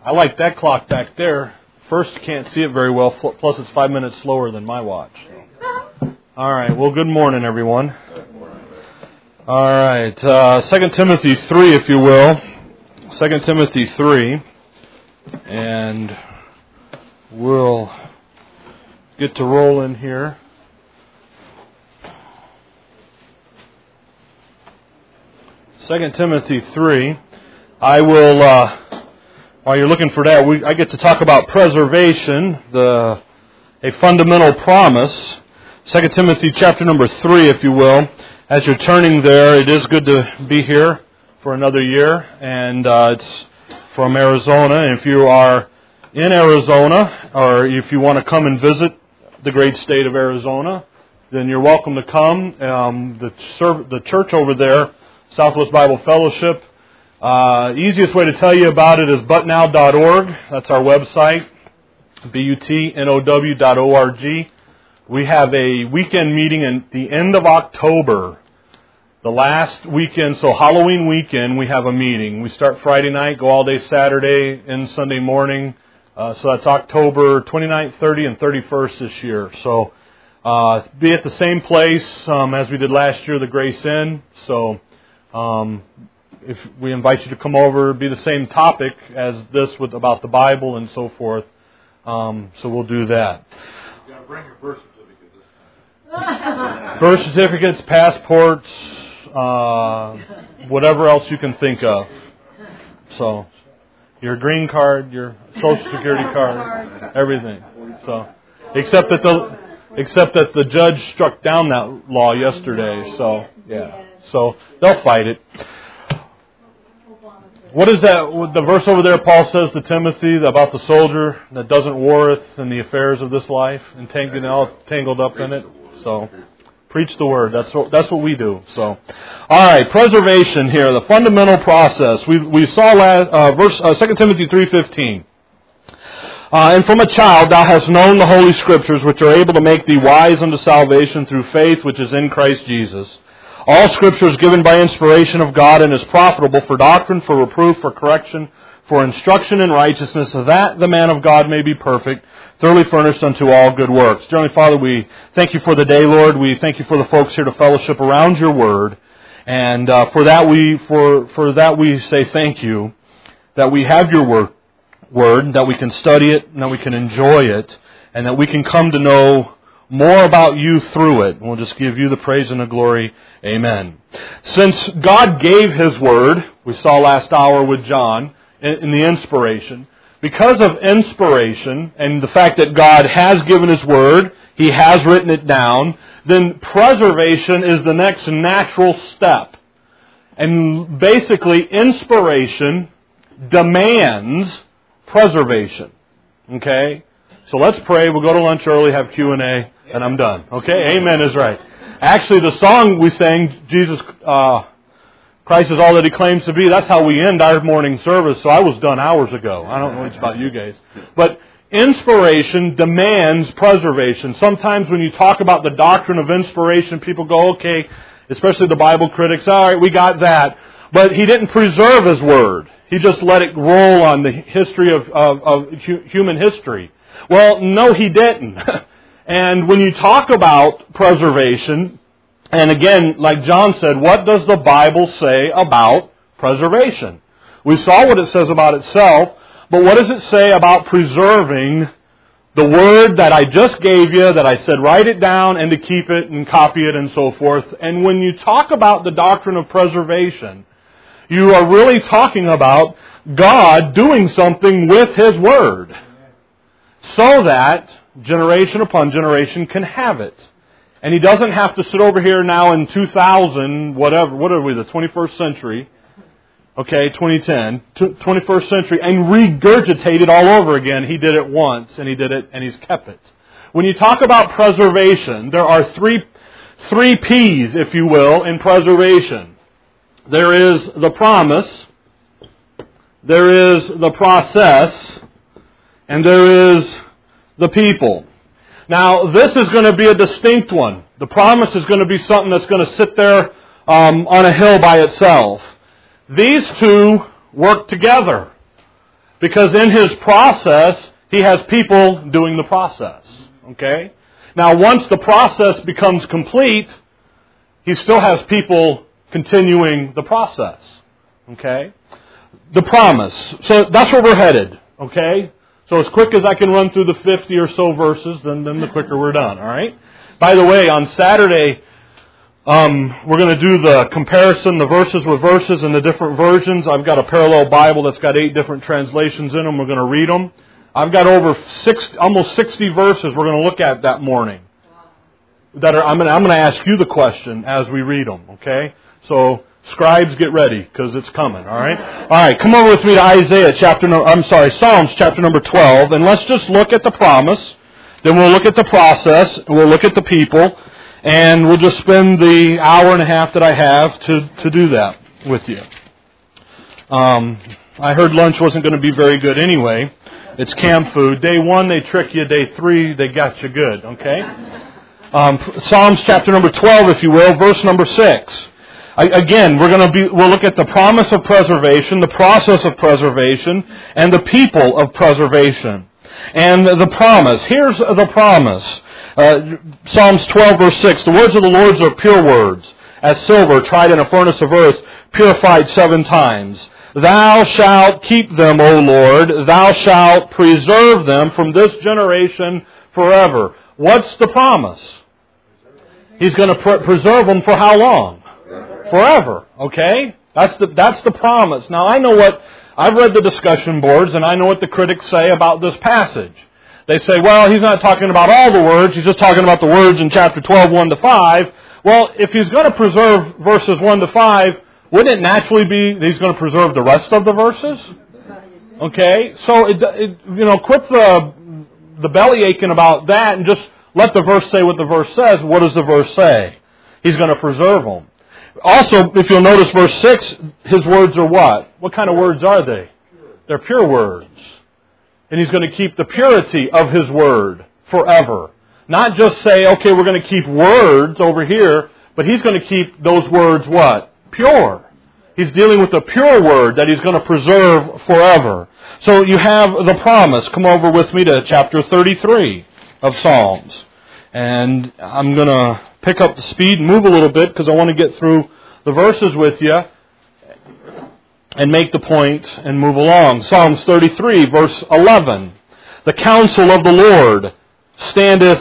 I like that clock back there. First, you can't see it very well, plus it's 5 minutes slower than my watch. All right, well, good morning, everyone. All right, 2 Timothy 3, if you will. 2 Timothy 3, and we'll get to roll in here. Second Timothy 3. I will, while you're looking for that, I get to talk about preservation, a fundamental promise. 2 Timothy chapter number 3, if you will. As you're turning there, it is good to be here for another year, and it's from Arizona. And if you are in Arizona, or if you want to come and visit the great state of Arizona, then you're welcome to come. The church over there, Southwest Bible Fellowship, easiest way to tell you about it is butnow.org. That's our website, butnow.org. We have a weekend meeting at the end of October. The last weekend, so Halloween weekend, we have a meeting. We start Friday night, go all day Saturday, and Sunday morning. So that's October 29th, 30th, and 31st this year. So be at the same place as we did last year, the Grace Inn. So if we invite you to come over, it'll be the same topic as this about the Bible and so forth. So we'll do that. You got to bring your birth certificate this time. Birth certificates, passports, whatever else you can think of. So your green card, your Social Security card, everything. So except that the judge struck down that law yesterday. So yeah. So they'll fight it. What is that? The verse over there, Paul says to Timothy about the soldier that doesn't warreth in the affairs of this life and tangled up in it. So preach the word. That's what we do. So, all right, preservation here, the fundamental process. We saw 2 Timothy 3:15. And from a child thou hast known the Holy Scriptures, which are able to make thee wise unto salvation through faith which is in Christ Jesus. All Scripture is given by inspiration of God and is profitable for doctrine, for reproof, for correction, for instruction in righteousness, so that the man of God may be perfect, thoroughly furnished unto all good works. Dear Heavenly Father, we thank you for the day, Lord. We thank you for the folks here to fellowship around your word. And for that we say thank you, that we have your word, that we can study it, and that we can enjoy it, and that we can come to know more about you through it. We'll just give you the praise and the glory. Amen. Since God gave His Word, we saw last hour with John, in the inspiration, because of inspiration and the fact that God has given His Word, He has written it down, then preservation is the next natural step. And basically, inspiration demands preservation. Okay? So let's pray. We'll go to lunch early, have Q&A, and I'm done. Okay? Amen is right. Actually, the song we sang, Jesus Christ is all that He claims to be, that's how we end our morning service, so I was done hours ago. I don't know what's about you guys. But inspiration demands preservation. Sometimes when you talk about the doctrine of inspiration, people go, okay, especially the Bible critics, all right, we got that. But He didn't preserve His Word. He just let it roll on the history of human history. Well, no, He didn't. And when you talk about preservation, and again, like John said, what does the Bible say about preservation? We saw what it says about itself, but what does it say about preserving the Word that I just gave you, that I said write it down and to keep it and copy it and so forth? And when you talk about the doctrine of preservation, you are really talking about God doing something with His Word, so that generation upon generation can have it. And He doesn't have to sit over here now in 2000, whatever, what are we, the 21st century, okay, 2010, 21st century, and regurgitate it all over again. He did it once, and He did it, and He's kept it. When you talk about preservation, there are three P's, if you will, in preservation. There is the promise, there is the process, and there is the people. Now, this is going to be a distinct one. The promise is going to be something that's going to sit there on a hill by itself. These two work together. Because in His process, He has people doing the process. Okay? Now, once the process becomes complete, He still has people continuing the process. Okay? The promise. So that's where we're headed. Okay? So as quick as I can run through the 50 or so verses, then the quicker we're done. All right? By the way, on Saturday, we're going to do the comparison, the verses with verses in the different versions. I've got a parallel Bible that's got 8 different translations in them. We're going to read them. I've got over almost 60 verses we're going to look at that morning. I'm going to ask you the question as we read them. Okay? So scribes, get ready, because it's coming, all right? All right, come over with me to Psalms chapter number 12, and let's just look at the promise, then we'll look at the process, and we'll look at the people, and we'll just spend the hour and a half that I have to do that with you. I heard lunch wasn't going to be very good anyway. It's camp food. Day 1, they trick you. Day 3, they got you good, okay? Psalms chapter number 12, if you will, verse number 6. Again, we'll look at the promise of preservation, the process of preservation, and the people of preservation. And the promise. Here's the promise. Psalms 12 verse 6. The words of the Lord are pure words, as silver tried in a furnace of earth, purified 7 times. Thou shalt keep them, O Lord. Thou shalt preserve them from this generation forever. What's the promise? He's going to preserve them for how long? Forever, okay? That's the promise. Now, I've read the discussion boards, and I know what the critics say about this passage. They say, well, he's not talking about all the words, he's just talking about the words in chapter 12, 1 to 5. Well, if he's going to preserve verses 1 to 5, wouldn't it naturally be that he's going to preserve the rest of the verses? Okay? So, quit the belly aching about that and just let the verse say what the verse says. What does the verse say? He's going to preserve them. Also, if you'll notice verse 6, His words are what? What kind of words are they? They're pure words. And He's going to keep the purity of His word forever. Not just say, okay, we're going to keep words over here, but He's going to keep those words what? Pure. He's dealing with the pure word that He's going to preserve forever. So you have the promise. Come over with me to chapter 33 of Psalms. And I'm going to pick up the speed and move a little bit because I want to get through the verses with you and make the point and move along. Psalms 33, verse 11. The counsel of the Lord standeth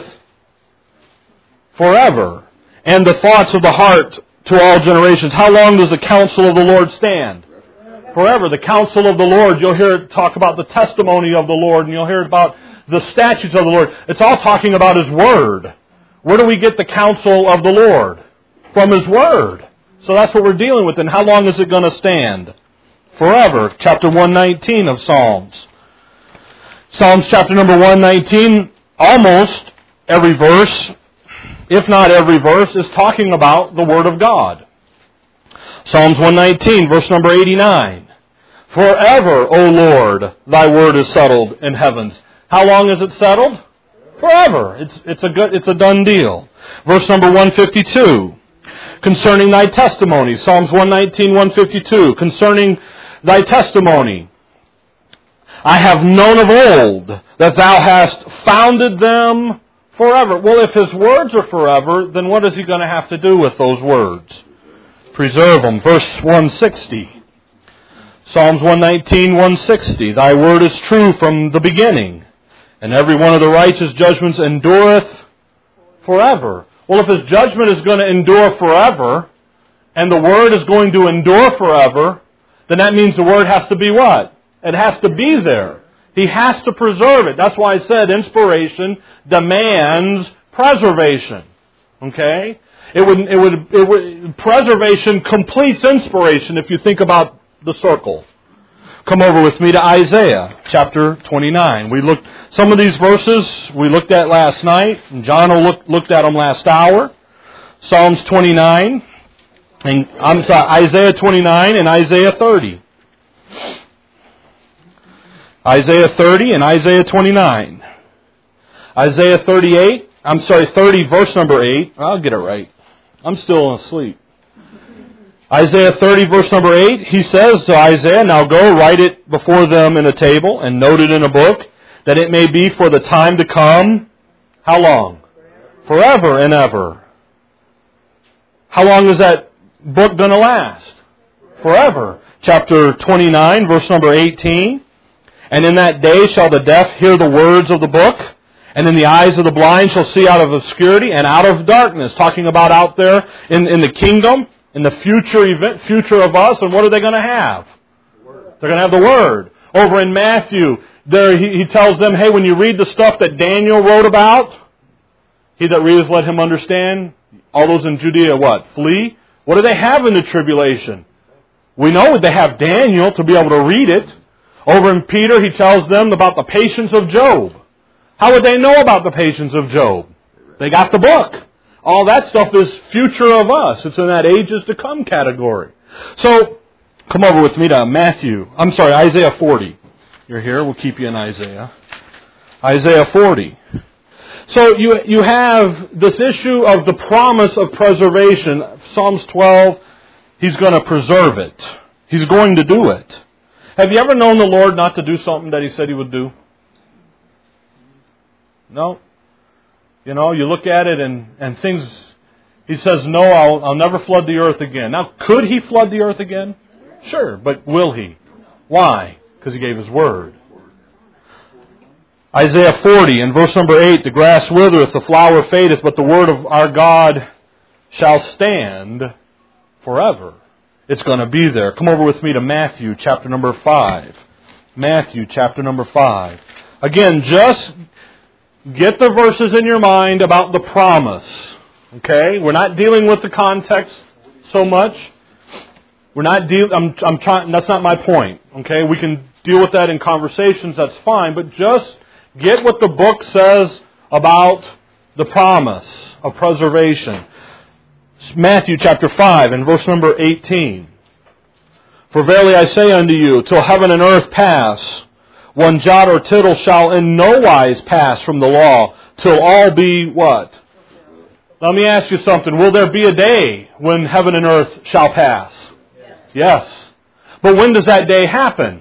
forever, and the thoughts of the heart to all generations. How long does the counsel of the Lord stand? Forever. The counsel of the Lord, you'll hear it talk about the testimony of the Lord, and you'll hear about the statutes of the Lord. It's all talking about His Word. Where do we get the counsel of the Lord? From His Word. So that's what we're dealing with. And how long is it going to stand? Forever. Chapter 119 of Psalms. Psalms chapter number 119, almost every verse, if not every verse, is talking about the Word of God. Psalms 119, verse number 89. Forever, O Lord, Thy Word is settled in heavens. How long is it settled? Forever. It's a done deal. Verse number 152. Concerning Thy testimony. Psalms 119, 152. Concerning Thy testimony. I have known of old that Thou hast founded them forever. Well, if His words are forever, then what is He going to have to do with those words? Preserve them. Verse 160. Psalms 119, 160. Thy word is true from the beginning, and every one of the righteous judgments endureth forever. Well, if His judgment is going to endure forever, and the Word is going to endure forever, then that means the Word has to be what? It has to be there. He has to preserve it. That's why I said inspiration demands preservation. Okay? Preservation completes inspiration if you think about the circle. Come over with me to Isaiah chapter 29. Some of these verses we looked at last night, and John looked at them last hour. Psalms 29, Isaiah 29 and Isaiah 30. Isaiah 30 and Isaiah 29. Isaiah 30 verse number 8. I'll get it right. I'm still asleep. Isaiah 30, verse number 8, he says to Isaiah, "Now go, write it before them in a table, and note it in a book, that it may be for the time to come." How long? Forever and ever. How long is that book going to last? Forever. Chapter 29, verse number 18. "And in that day shall the deaf hear the words of the book, and in the eyes of the blind shall see out of obscurity and out of darkness." Talking about out there in the kingdom, in the future of us, and what are they going to have? They're going to have the Word. Over in Matthew, there he tells them, hey, when you read the stuff that Daniel wrote about, he that readeth, let him understand. All those in Judea, what? Flee? What do they have in the tribulation? We know they have Daniel to be able to read it. Over in Peter, he tells them about the patience of Job. How would they know about the patience of Job? They got the book. All that stuff is future of us. It's in that ages to come category. So, come over with me to Isaiah 40. You're here, we'll keep you in Isaiah. Isaiah 40. So you have this issue of the promise of preservation. Psalms 12, He's going to preserve it. He's going to do it. Have you ever known the Lord not to do something that He said He would do? No? You know, you look at it and things, He says, no, I'll never flood the earth again. Now, could He flood the earth again? Sure, but will He? Why? Because He gave His word. Isaiah 40 and verse number 8, "The grass withereth, the flower fadeth, but the word of our God shall stand forever." It's going to be there. Come over with me to Matthew chapter number 5. Matthew chapter number 5. Again, just get the verses in your mind about the promise. Okay? We're not dealing with the context so much. We're not I'm trying. That's not my point. Okay? We can deal with that in conversations. That's fine. But just get what the book says about the promise of preservation. Matthew chapter 5 and verse number 18. "For verily I say unto you, till heaven and earth pass, one jot or tittle shall in no wise pass from the law, till all be" what? Let me ask you something. Will there be a day when heaven and earth shall pass? Yes. But when does that day happen?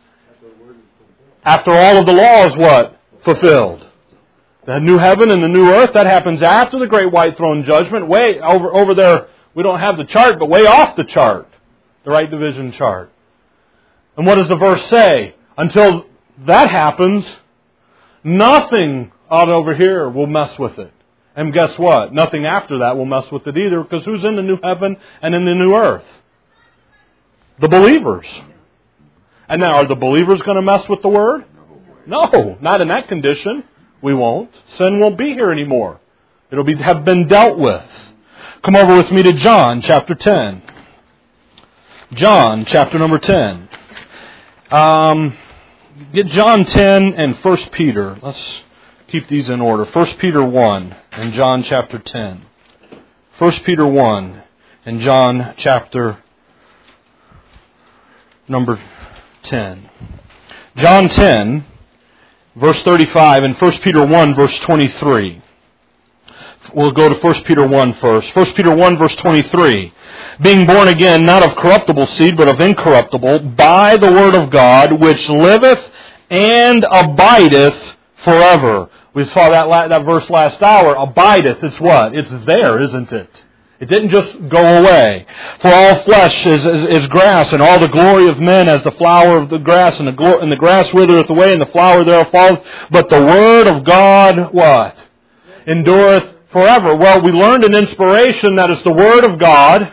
After all of the law is what? Fulfilled. The new heaven and the new earth, that happens after the great white throne judgment. Way over there, we don't have the chart, but way off the chart. The right division chart. And what does the verse say? Until that happens, nothing out over here will mess with it. And guess what? Nothing after that will mess with it either, because who's in the new heaven and in the new earth? The believers. And now, are the believers going to mess with the Word? No, not in that condition. We won't. Sin won't be here anymore. It'll have been dealt with. Come over with me to John chapter 10. John chapter number 10. Get John 10 and 1 Peter. Let's keep these in order. 1 Peter 1 and John chapter 10. 1 Peter 1 and John chapter number 10. John 10, verse 35, and 1 Peter 1, verse 23. We'll go to 1 Peter 1 first. 1 Peter 1, verse 23. "Being born again, not of corruptible seed, but of incorruptible, by the word of God, which liveth and abideth forever." We saw that verse last hour. Abideth, it's what? It's there, isn't it? It didn't just go away. "For all flesh is grass, and all the glory of men as the flower of the grass, and the grass withereth away, and the flower thereof falleth. But the word of God," what? "Endureth forever." Well, we learned in inspiration that it's the Word of God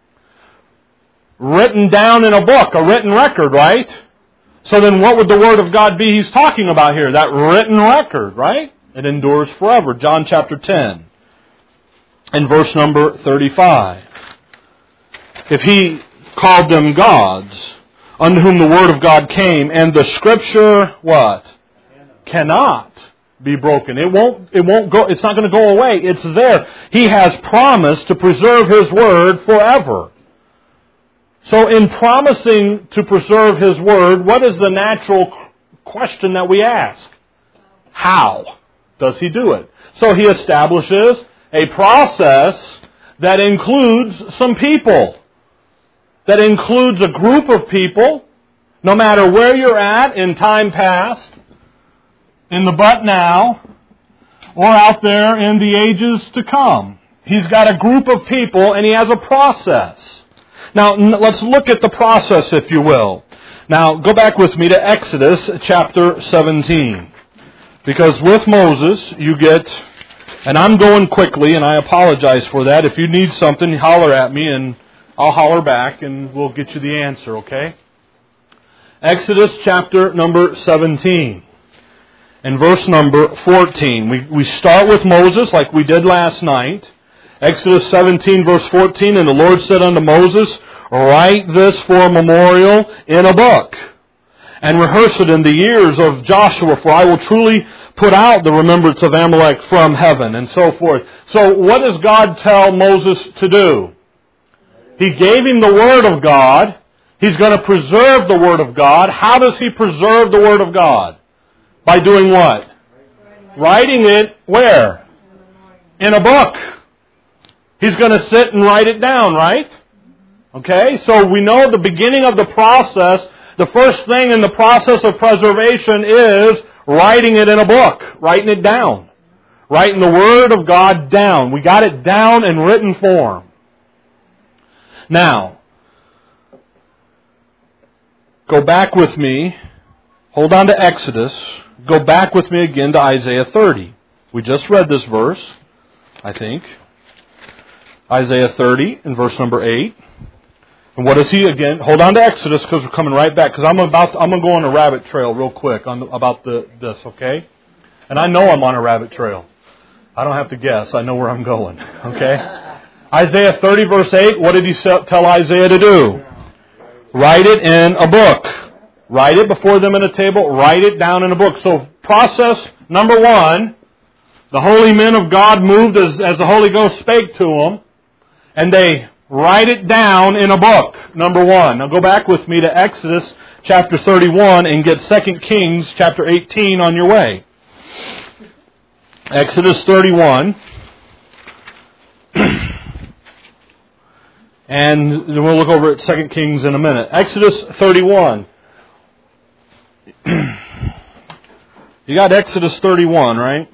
written down in a book, a written record, right? So then what would the Word of God be He's talking about here? That written record, right? It endures forever. John chapter 10 and verse number 35. "If He called them gods, unto whom the Word of God came, and the Scripture," what? "Cannot be broken." It won't go, it's not going to go away. It's there. He has promised to preserve His Word forever. So in promising to preserve His Word, what is the natural question that we ask? How does He do it? So He establishes a process that includes some people. that includes a group of people, no matter where you're at in time past, in the but now, or out there in the ages to come. He's got a group of people and He has a process. Now, let's look at the process, if you will. Now, go back with me to Exodus chapter 17. Because with Moses, you get, and I'm going quickly, and I apologize for that. If you need something, holler at me, and I'll holler back, and we'll get you the answer, okay? Exodus chapter number 17. And verse number 14. We start with Moses like we did last night. Exodus 17 verse 14. And the Lord said unto Moses, write this for a memorial in a book, and rehearse it in the ears of Joshua, for I will truly put out the remembrance of Amalek from heaven, and so forth. So what does God tell Moses to do? He gave him the Word of God. He's going to preserve the Word of God. How does He preserve the Word of God? By doing what? Writing it where? In a book. He's going to sit and write it down, right? Okay, so we know the beginning of the process, the first thing in the process of preservation is writing it in a book, writing it down. Writing the Word of God down. We got it down in written form. Now, go back with me. Hold on to Exodus. Go back with me again to Isaiah 30. We just read this verse, I think. Isaiah 30 in verse number 8. And what is he again? Hold on to Exodus because we're coming right back. Because I'm going to go on a rabbit trail real quick about this, okay? And I know I'm on a rabbit trail. I don't have to guess. I know where I'm going, okay? Isaiah 30 verse 8, what did he tell Isaiah to do? Write it in a book. Write it before them in a table. Write it down in a book. So process number 1, the holy men of God moved as the Holy Ghost spake to them, and they write it down in a book, number 1. Now go back with me to Exodus chapter 31 and get 2 Kings chapter 18 on your way. Exodus 31. And then we'll look over at 2 Kings in a minute. Exodus 31. You got Exodus 31, right?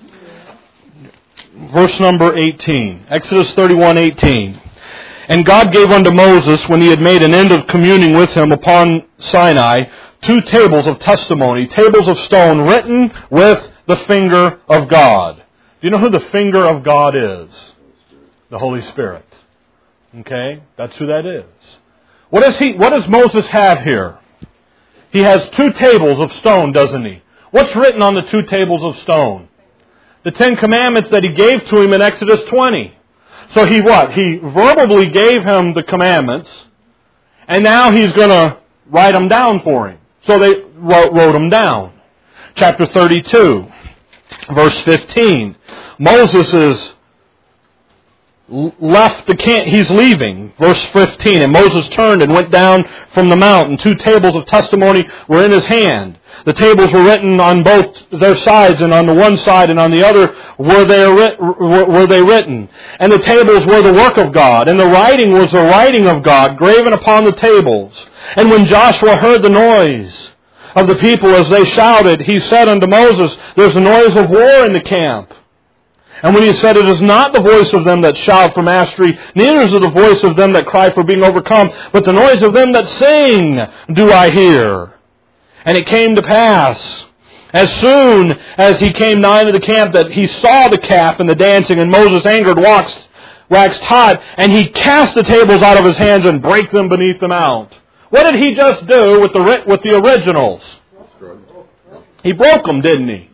Verse number 18. Exodus 31:18. And God gave unto Moses, when He had made an end of communing with him upon Sinai, 2 tables of testimony, tables of stone written with the finger of God. Do you know who the finger of God is? The Holy Spirit. Okay? That's who that is. What does Moses have here? He has 2 tables of stone, doesn't he? What's written on the 2 tables of stone? The 10 Commandments that He gave to him in Exodus 20. So He what? He verbally gave him the commandments, and now He's going to write them down for him. So they wrote them down. Chapter 32, verse 15. Moses is left the camp. He's leaving. Verse 15. And Moses turned and went down from the mountain. 2 tables of testimony were in his hand. The tables were written on both their sides, and on the one side and on the other were they written. And the tables were the work of God, and the writing was the writing of God, graven upon the tables. And when Joshua heard the noise of the people as they shouted, he said unto Moses, there's a noise of war in the camp. And when he said, it is not the voice of them that shout for mastery, neither is it the voice of them that cry for being overcome, but the noise of them that sing do I hear. And it came to pass, as soon as he came nigh to the camp, that he saw the calf and the dancing, and Moses angered waxed hot, and he cast the tables out of his hands and brake them beneath them out. What did he just do with the originals? He broke them, didn't he?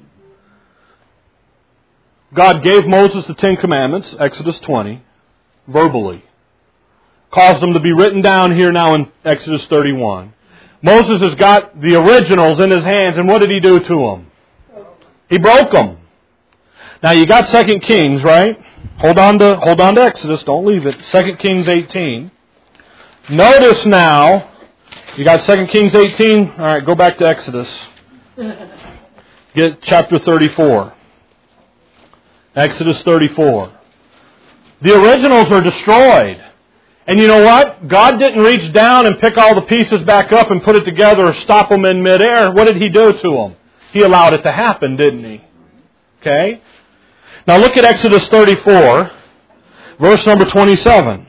God gave Moses the 10 Commandments, Exodus 20, verbally. Caused them to be written down here now in Exodus 31. Moses has got the originals in his hands, and what did he do to them? He broke them. Now you got 2 Kings, right? Hold on to Exodus, don't leave it. 2 Kings 18. Notice now, you got 2 Kings 18. All right, go back to Exodus. Get chapter 34. Exodus 34. The originals are destroyed. And you know what? God didn't reach down and pick all the pieces back up and put it together or stop them in midair. What did He do to them? He allowed it to happen, didn't He? Okay? Now look at Exodus 34, verse number 27.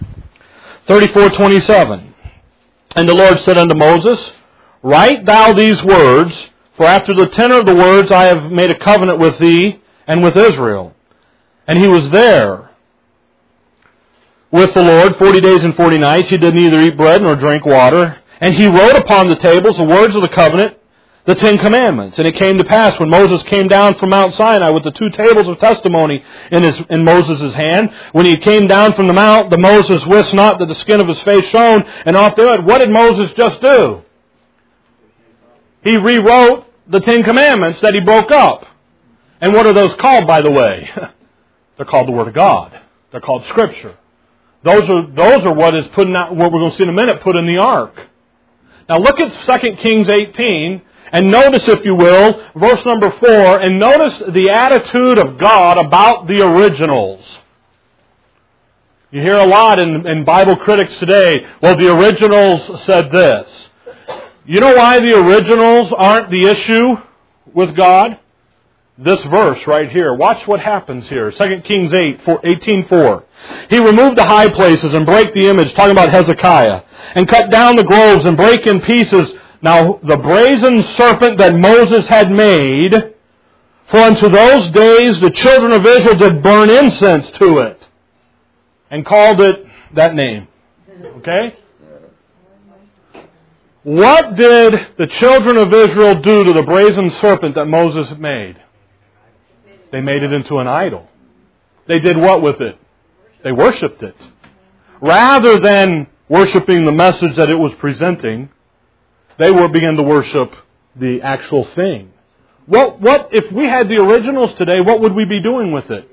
34:27. And the Lord said unto Moses, Write thou these words, for after the tenor of the words I have made a covenant with thee and with Israel. And he was there with the Lord 40 days and 40 nights. He did neither eat bread nor drink water. And he wrote upon the tables the words of the covenant, the 10 Commandments. And it came to pass when Moses came down from Mount Sinai with the 2 tables of testimony in Moses' hand, when he came down from the mount, the Moses wist not that the skin of his face shone, and off the earth. What did Moses just do? He rewrote the 10 Commandments that he broke up. And what are those called, by the way? They're called the Word of God. They're called Scripture. Those are what is putting out, what we're going to see in a minute, put in the ark. Now look at 2 Kings 18, and notice, if you will, verse number 4, and notice the attitude of God about the originals. You hear a lot in Bible critics today, well, the originals said this. You know why the originals aren't the issue with God? This verse right here. Watch what happens here. 2 Kings 18:4. He removed the high places and brake the image, talking about Hezekiah, and cut down the groves and brake in pieces. Now, the brazen serpent that Moses had made, for unto those days the children of Israel did burn incense to it, and called it that name. Okay? What did the children of Israel do to the brazen serpent that Moses made? They made it into an idol. They did what with it? They worshipped it. Rather than worshiping the message that it was presenting, they began to worship the actual thing. What if we had the originals today, what would we be doing with it?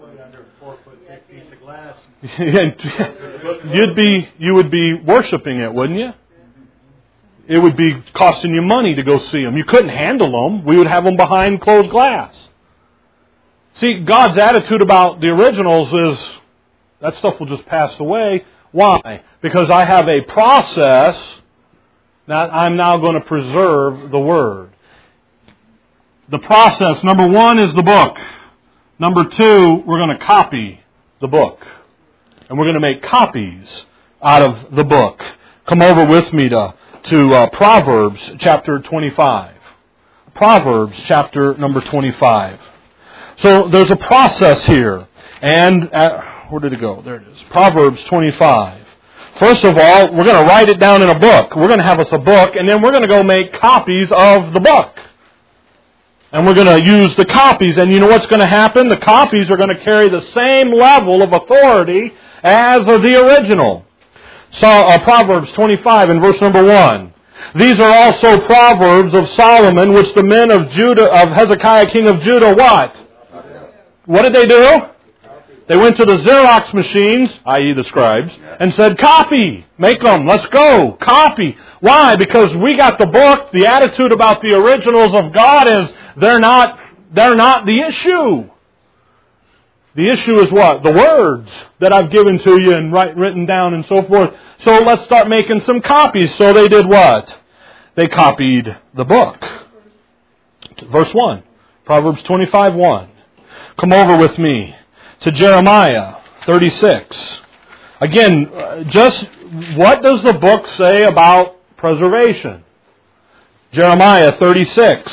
You would be worshiping it, wouldn't you? It would be costing you money to go see them. You couldn't handle them. We would have them behind closed glass. See, God's attitude about the originals is, that stuff will just pass away. Why? Because I have a process that I'm now going to preserve the Word. The process, number 1, is the book. Number 2, we're going to copy the book. And we're going to make copies out of the book. Come over with me to Proverbs chapter 25. Proverbs chapter number 25. So there's a process here. And where did it go? There it is. Proverbs 25. First of all, we're going to write it down in a book. We're going to have us a book, and then we're going to go make copies of the book. And we're going to use the copies. And you know what's going to happen? The copies are going to carry the same level of authority as the original. So, Proverbs 25 and verse number 1. These are also Proverbs of Solomon, which the men of Judah, of Hezekiah, king of Judah, what? What did they do? They went to the Xerox machines, i.e. the scribes, and said, copy, make them, let's go, copy. Why? Because we got the book. The attitude about the originals of God is they're not the issue. The issue is what? The words that I've given to you and written down and so forth. So let's start making some copies. So they did what? They copied the book. Verse 1. Proverbs 25:1. Come over with me to Jeremiah 36. Again, just what does the book say about preservation? Jeremiah 36.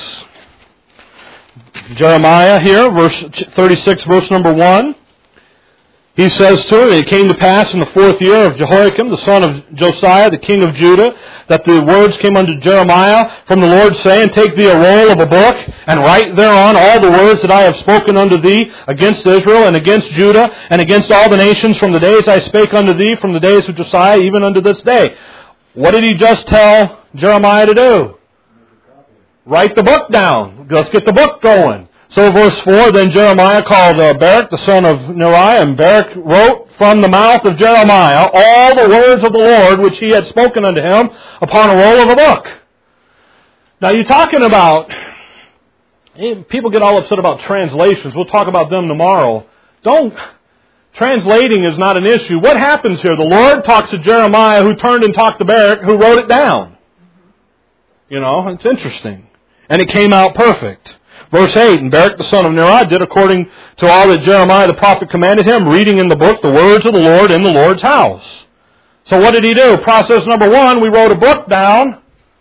Jeremiah here, verse 36, verse number 1. He says to her, it came to pass in the 4th year of Jehoiakim, the son of Josiah, the king of Judah, that the words came unto Jeremiah from the Lord, saying, Take thee a roll of a book, and write thereon all the words that I have spoken unto thee against Israel, and against Judah, and against all the nations from the days I spake unto thee, from the days of Josiah, even unto this day. What did he just tell Jeremiah to do? Write the book down. Let's get the book going. So verse 4, then Jeremiah called Baruch, the son of Neriah, and Baruch wrote from the mouth of Jeremiah all the words of the Lord which he had spoken unto him upon a roll of a book. Now you're talking about, people get all upset about translations. We'll talk about them tomorrow. Don't Translating is not an issue. What happens here? The Lord talks to Jeremiah, who turned and talked to Baruch, who wrote it down. You know, it's interesting. And it came out perfect. Verse 8, and Baruch the son of Neriah did according to all that Jeremiah the prophet commanded him, reading in the book the words of the Lord in the Lord's house. So what did he do? Process number 1, we wrote a book down.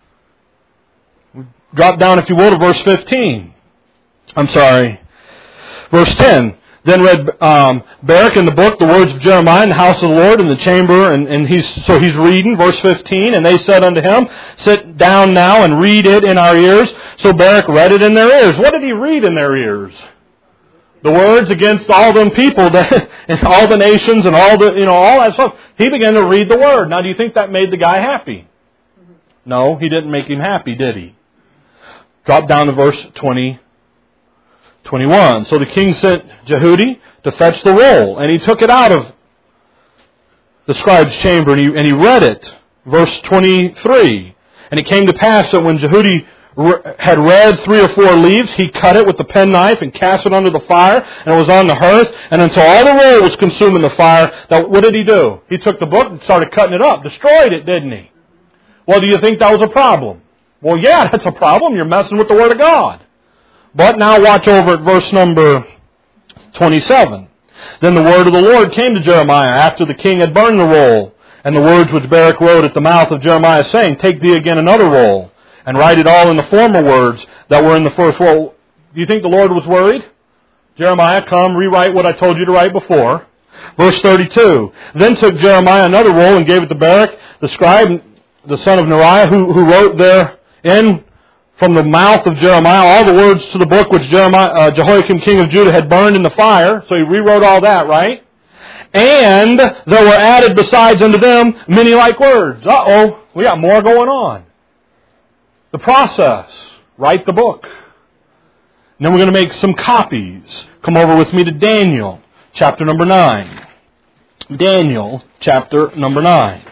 Drop down, if you will, to verse 15. Verse 10. Then read Baruch in the book the words of Jeremiah in the house of the Lord in the chamber, and he's reading, verse 15, and they said unto him, sit down now and read it in our ears. So Baruch read it in their ears. What did he read in their ears? The words against all them people and all the nations and all that stuff. He began to read the word. Now, do you think that made the guy happy? No, he didn't make him happy, did he? Drop down to verse 21. So the king sent Jehudi to fetch the roll, and he took it out of the scribe's chamber, and he read it. Verse 23. And it came to pass that when Jehudi had read 3 or 4 leaves, he cut it with the penknife and cast it under the fire, and it was on the hearth, and until all the roll was consumed in the fire, what did he do? He took the book and started cutting it up, destroyed it, didn't he? Well, do you think that was a problem? Well, yeah, that's a problem. You're messing with the Word of God. But now watch over at verse number 27. Then the word of the Lord came to Jeremiah after the king had burned the roll, and the words which Baruch wrote at the mouth of Jeremiah, saying, take thee again another roll, and write it all in the former words that were in the first roll. Do you think the Lord was worried? Jeremiah, come, rewrite what I told you to write before. Verse 32. Then took Jeremiah another roll and gave it to Baruch, the scribe, the son of Neriah, who wrote therein from the mouth of Jeremiah all the words to the book which Jehoiakim king of Judah had burned in the fire. So he rewrote all that, right? And there were added besides unto them many like words. We got more going on. The process. Write the book. And then we're going to make some copies. Come over with me to Daniel, chapter number 9. Daniel, chapter number 9.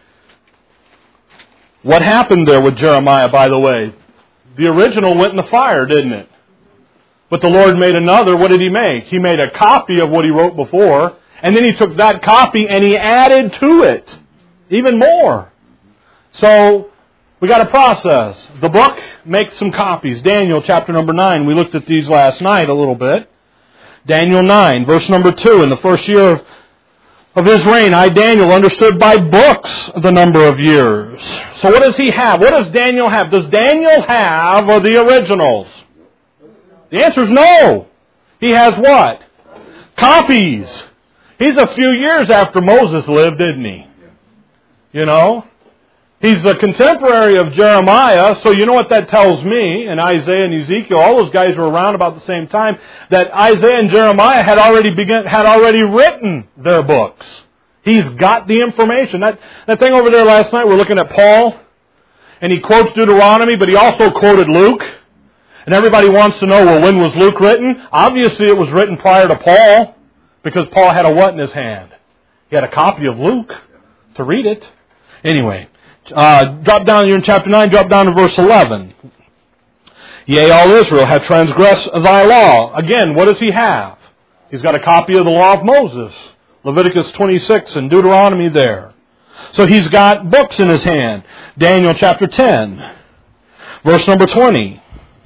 What happened there with Jeremiah, by the way? The original went in the fire, didn't it? But the Lord made another. What did He make? He made a copy of what He wrote before, and then He took that copy and He added to it even more. So, we got a process. The book makes some copies. Daniel chapter number 9. We looked at these last night a little bit. Daniel 9, verse number 2. In the first year of his reign, I, Daniel, understood by books the number of years. So what does he have? What does Daniel have? Does Daniel have the originals? The answer is no. He has what? Copies. He's a few years after Moses lived, isn't he? You know? He's a contemporary of Jeremiah, so you know what that tells me, and Isaiah and Ezekiel, all those guys were around about the same time, that Isaiah and Jeremiah had already written their books. He's got the information. That thing over there last night, we're looking at Paul, and he quotes Deuteronomy, but he also quoted Luke. And everybody wants to know, well, when was Luke written? Obviously it was written prior to Paul, because Paul had a what in his hand? He had a copy of Luke to read it. Anyway. Drop down, you're in chapter 9, drop down to verse 11. Yea, all Israel have transgressed thy law. Again, what does he have? He's got a copy of the law of Moses. Leviticus 26 and Deuteronomy there. So he's got books in his hand. Daniel chapter 10. Verse number 20.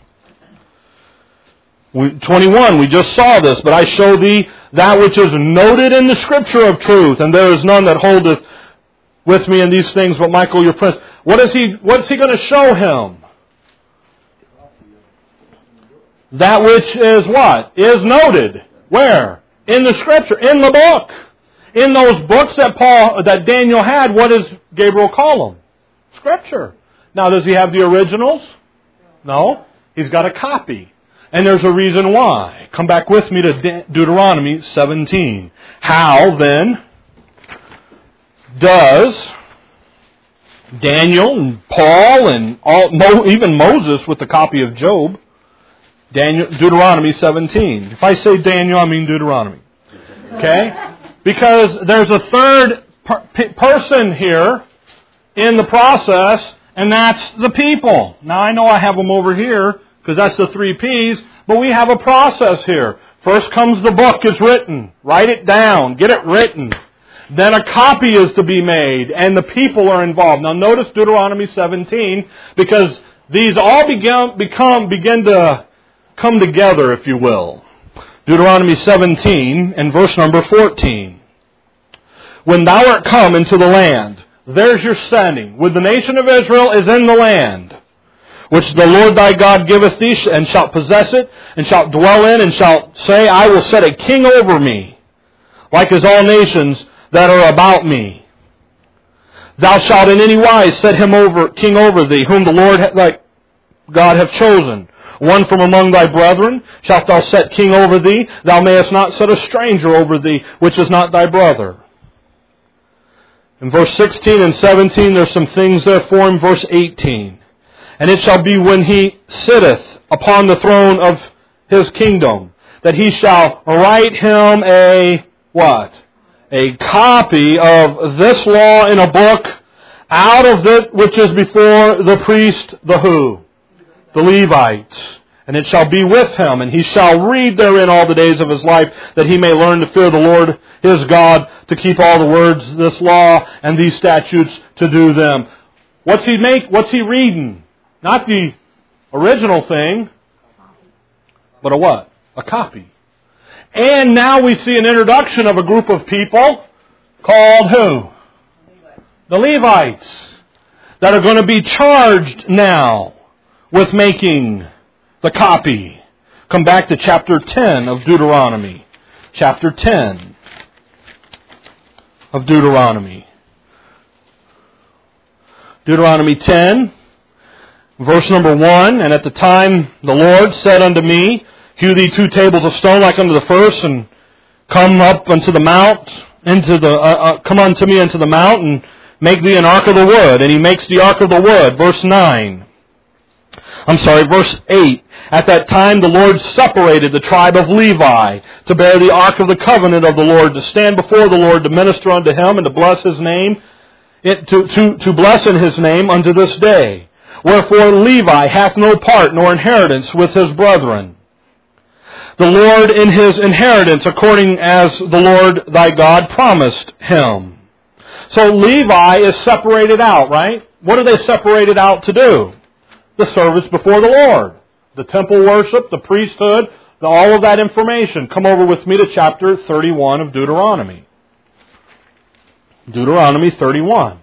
21, we just saw this. But I show thee that which is noted in the scripture of truth, and there is none that holdeth with me in these things, but Michael your prince. What's he going to show him? That which is what? Is noted. Where? In the scripture. In the book. In those books that Daniel had, what does Gabriel call them? Scripture. Now, does he have the originals? No. He's got a copy. And there's a reason why. Come back with me to Deuteronomy 17. How, then, does Daniel and Paul and even Moses with the copy of Job, Deuteronomy 17. If I say Daniel, I mean Deuteronomy. Okay? Because there's a third person here in the process, and that's the people. Now I know I have them over here because that's the 3 P's, but we have a process here. First comes the book is written. Write it down. Get it written. Then a copy is to be made, and the people are involved. Now notice Deuteronomy 17, because these all begin to come together, if you will. Deuteronomy 17 and verse number 14. When thou art come into the land, there's your standing. With the nation of Israel is in the land, which the Lord thy God giveth thee, and shalt possess it, and shalt dwell in, and shalt say, I will set a king over me, like as all nations that are about me. Thou shalt in any wise set him king over thee, whom the Lord thy God hath chosen. One from among thy brethren shalt thou set king over thee. Thou mayest not set a stranger over thee, which is not thy brother. In verse 16 and 17, there's some things there for him. Verse 18. And it shall be when he sitteth upon the throne of his kingdom, that he shall write him a, what? A copy of this law in a book out of it which is before the priest, the who? The Levites. And it shall be with him, and he shall read therein all the days of his life, that he may learn to fear the Lord his God, to keep all the words of this law and these statutes to do them. What's he reading? Not the original thing, but a what? A copy. And now we see an introduction of a group of people called who? The Levites. That are going to be charged now with making the copy. Come back to chapter 10 of Deuteronomy. Chapter 10 of Deuteronomy. Deuteronomy 10, verse number 1. And at the time the Lord said unto me, hew thee 2 tables of stone like unto the first, and come up unto the mount, come unto me into the mount, and make thee an ark of the wood. And he makes the ark of the wood. Verse 8. At that time the Lord separated the tribe of Levi to bear the ark of the covenant of the Lord, to stand before the Lord, to minister unto him, and to bless his name, to bless in his name unto this day. Wherefore Levi hath no part nor inheritance with his brethren. The Lord in his inheritance, according as the Lord thy God promised him. So Levi is separated out, right? What are they separated out to do? The service before the Lord. The temple worship, the priesthood, all of that information. Come over with me to chapter 31 of Deuteronomy. Deuteronomy 31.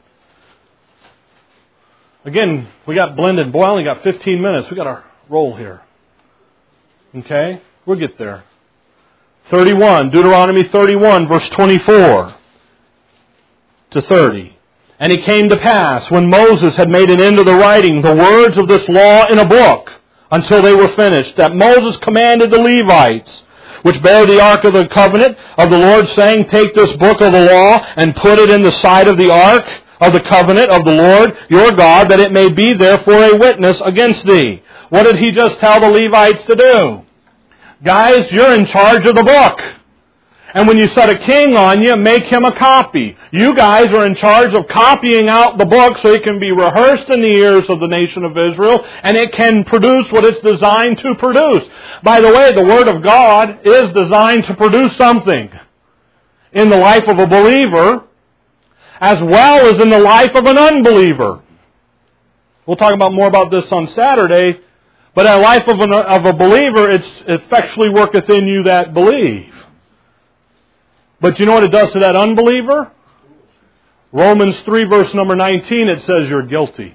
Again, we got blended. Boy, I only got 15 minutes. We got our roll here. Okay? We'll get there. 31. Deuteronomy 31, verse 24 to 30. And it came to pass, when Moses had made an end of the writing the words of this law in a book, until they were finished, that Moses commanded the Levites, which bear the ark of the covenant of the Lord, saying, take this book of the law, and put it in the side of the ark of the covenant of the Lord your God, that it may be there for a witness against thee. What did he just tell the Levites to do? Guys, you're in charge of the book. And when you set a king on you, make him a copy. You guys are in charge of copying out the book so it can be rehearsed in the ears of the nation of Israel, and it can produce what it's designed to produce. By the way, the Word of God is designed to produce something in the life of a believer as well as in the life of an unbeliever. We'll talk more about this on Saturday, but in the life of a believer, it effectually worketh in you that believe. But you know what it does to that unbeliever? Romans 3 verse number 19, it says you're guilty.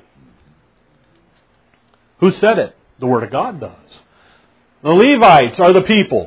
Who said it? The Word of God does. The Levites are the people.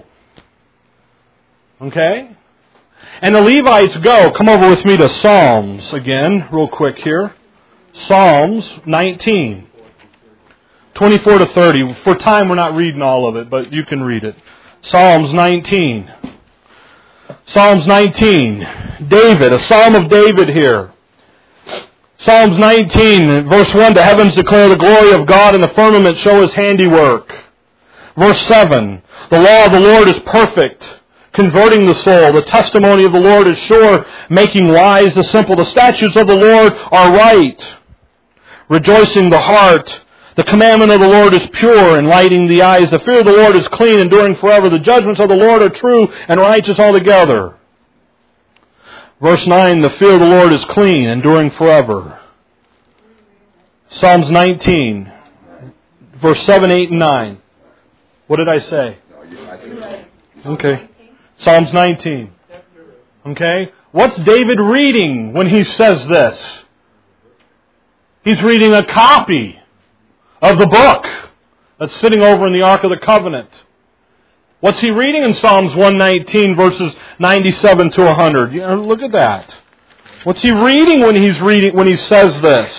Okay? And the Levites come over with me to Psalms again, real quick here. Psalms 19. 24 to 30. For time we're not reading all of it, but you can read it. Psalms 19. Psalms 19, David, a Psalm of David here. Psalms 19, verse 1, the heavens declare the glory of God, and the firmament show His handiwork. Verse 7, the law of the Lord is perfect, converting the soul. The testimony of the Lord is sure, making wise the simple. The statutes of the Lord are right, rejoicing the heart. The commandment of the Lord is pure, enlightening the eyes. The fear of the Lord is clean, enduring forever. The judgments of the Lord are true and righteous altogether. Verse 9, the fear of the Lord is clean, enduring forever. Psalms 19, verse 7, 8, and 9. What did I say? Okay. Psalms 19. Okay. What's David reading when he says this? He's reading a copy of the book that's sitting over in the Ark of the Covenant. What's he reading in Psalms 119, verses 97 to 100? You know, look at that. What's he reading when he says this?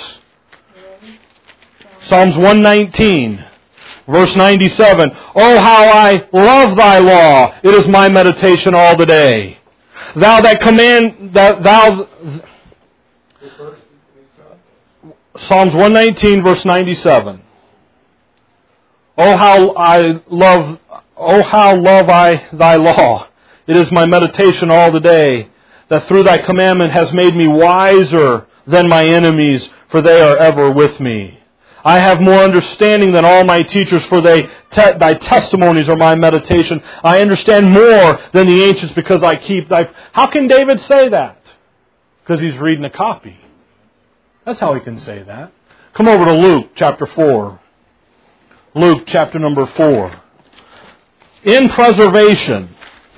Psalms 119, verse 97. Oh, how I love thy law! It is my meditation all the day. Thou that command, Psalms 119, verse 97. Oh, how love I thy law. It is my meditation all the day, that through thy commandment has made me wiser than my enemies, for they are ever with me. I have more understanding than all my teachers, for thy testimonies are my meditation. I understand more than the ancients, because I keep thy... How can David say that? Because he's reading a copy. That's how he can say that. Come over to Luke chapter 4. Luke chapter number 4. In preservation,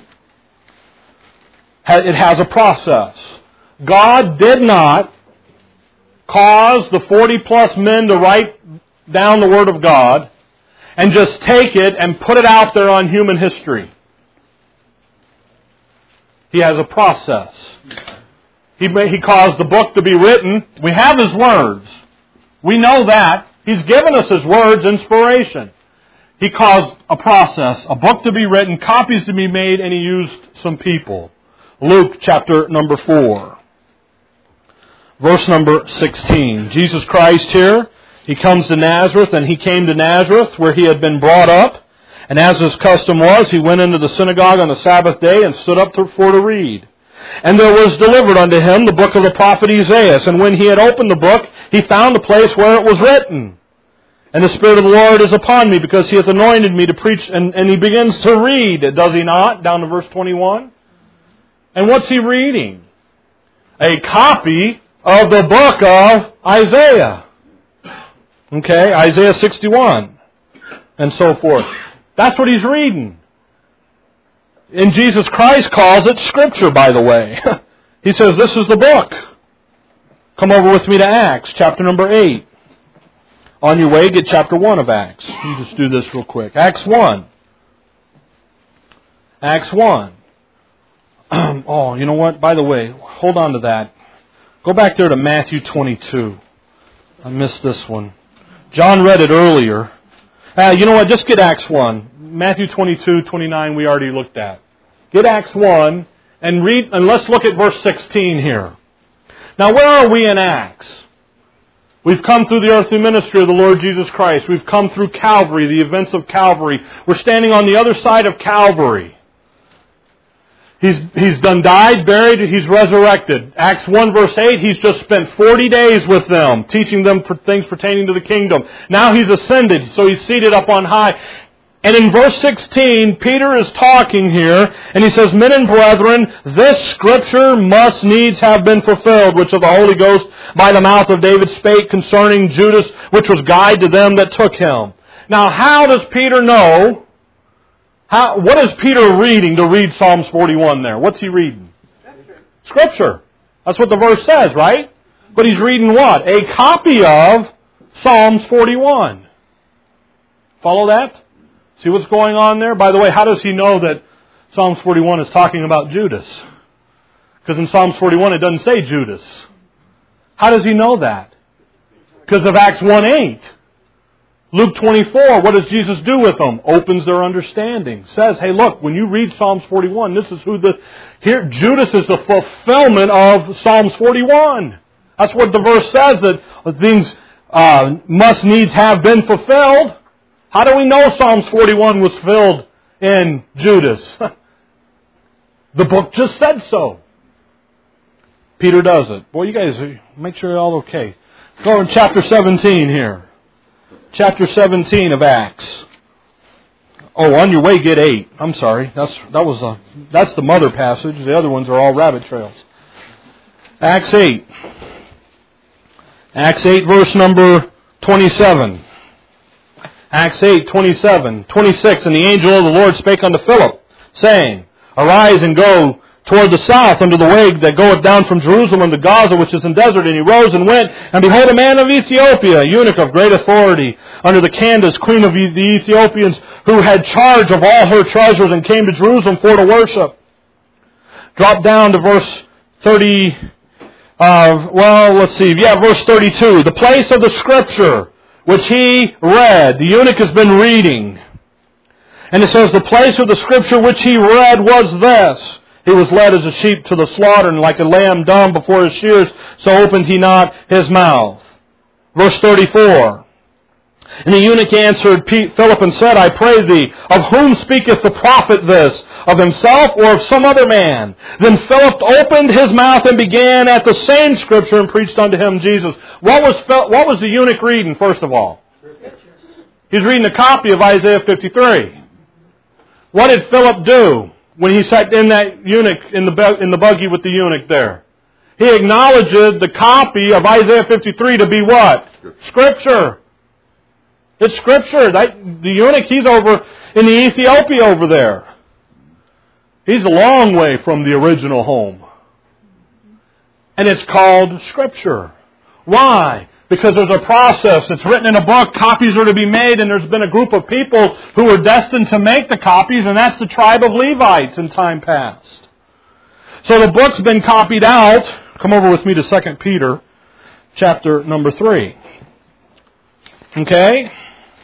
it has a process. God did not cause the 40-plus men to write down the Word of God and just take it and put it out there on human history. He has a process. He caused the book to be written. We have His words. We know that. He's given us His words, inspiration. He caused a process, a book to be written, copies to be made, and He used some people. Luke chapter number 4. Verse number 16. Jesus Christ here, He comes to Nazareth, and He came to Nazareth where He had been brought up. And as His custom was, He went into the synagogue on the Sabbath day and stood up for to read. And there was delivered unto Him the book of the prophet Isaiah. And when He had opened the book, He found the place where it was written. And the Spirit of the Lord is upon me, because He hath anointed me to preach. And He begins to read, does He not? Down to verse 21. And what's He reading? A copy of the book of Isaiah. Okay, Isaiah 61. And so forth. That's what He's reading. And Jesus Christ calls it Scripture, by the way. He says, this is the book. Come over with me to Acts, chapter number 8. On your way, get chapter 1 of Acts. Let me just do this real quick. Acts 1. Acts 1. Oh, you know what? By the way, hold on to that. Go back there to Matthew 22. I missed this one. John read it earlier. You know what? Just get Acts 1. Matthew 22, 29 we already looked at. Get Acts 1 and read, and let's look at verse 16 here. Now, where are we in Acts? We've come through the earthly ministry of the Lord Jesus Christ. We've come through Calvary, the events of Calvary. We're standing on the other side of Calvary. He's done died, buried, He's resurrected. Acts 1 verse 8, He's just spent 40 days with them, teaching them things pertaining to the kingdom. Now He's ascended, so He's seated up on high. And in verse 16, Peter is talking here, and he says, Men and brethren, this Scripture must needs have been fulfilled, which of the Holy Ghost by the mouth of David spake concerning Judas, which was guide to them that took him. Now, how does Peter know? What is Peter reading to read Psalms 41 there? What's he reading? Scripture. That's what the verse says, right? But he's reading what? A copy of Psalms 41. Follow that? See what's going on there? By the way, how does he know that Psalms 41 is talking about Judas? Because in Psalms 41 it doesn't say Judas. How does he know that? Because of Acts 1:8. Luke 24, what does Jesus do with them? Opens their understanding. Says, hey, look, when you read Psalms 41, this is here, Judas is the fulfillment of Psalms 41. That's what the verse says, that things must needs have been fulfilled. How do we know Psalms 41 was filled in Judas? The book just said so. Peter does it. Boy, you guys, make sure you're all okay. Go in chapter 17 here. chapter 17 of Acts. Oh, on your way, get 8. I'm sorry. That's the mother passage. The other ones are all rabbit trails. Acts 8. Acts 8, verse number 27. Acts 8, 27, 26. And the angel of the Lord spake unto Philip, saying, Arise and go toward the south unto the way that goeth down from Jerusalem unto Gaza, which is in desert. And he rose and went, and behold, a man of Ethiopia, a eunuch of great authority, under the Candace, queen of the Ethiopians, who had charge of all her treasures, and came to Jerusalem for to worship. Drop down to verse 30, verse 32. The place of the Scripture, which he read. The eunuch has been reading. And it says, the place of the Scripture which he read was this. He was led as a sheep to the slaughter, and like a lamb dumb before his shears, so opened he not his mouth. Verse 34. And the eunuch answered Philip and said, I pray thee, of whom speaketh the prophet this? Of himself or of some other man? Then Philip opened his mouth and began at the same Scripture and preached unto him Jesus. What was the eunuch reading, first of all? He's reading a copy of Isaiah 53. What did Philip do when he sat in that eunuch in the buggy with the eunuch there? He acknowledged the copy of Isaiah 53 to be what? Scripture. It's Scripture. The eunuch, he's over in the Ethiopia over there. He's a long way from the original home. And it's called Scripture. Why? Because there's a process. It's written in a book. Copies are to be made, and there's been a group of people who were destined to make the copies, and that's the tribe of Levites in time past. So the book's been copied out. Come over with me to 2 Peter, chapter number 3. Okay?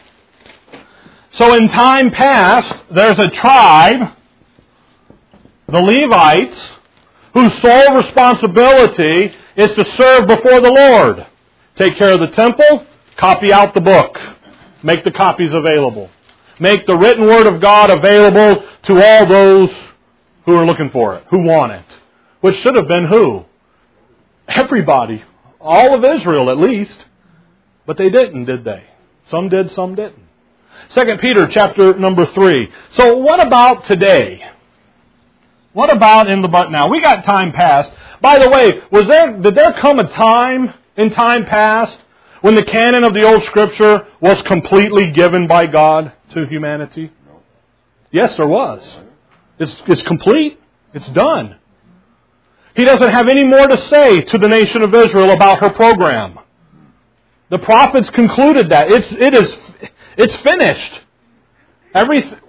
So in time past, there's a tribe, the Levites, whose sole responsibility is to serve before the Lord. Take care of the temple, copy out the book. Make the copies available. Make the written Word of God available to all those who are looking for it, who want it. Which should have been who? Everybody. All of Israel at least. But they didn't, did they? Some did, some didn't. 2 Peter chapter number 3. So what about today? What about in the but now? We got time past. By the way, did there come a time in time past when the canon of the Old Scripture was completely given by God to humanity? No. Yes, there was. It's complete. It's done. He doesn't have any more to say to the nation of Israel about her program. The prophets concluded that. It's finished. Everything.